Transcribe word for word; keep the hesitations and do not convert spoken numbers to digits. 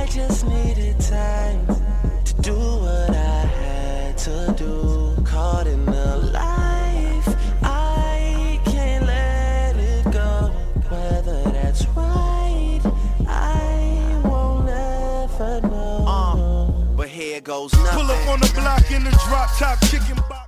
I just needed time to do what I had to do. Caught in the life, I can't let it go. Whether that's right, I won't ever know. Uh, but here goes nothing. Pull up on the block in the drop top chicken box.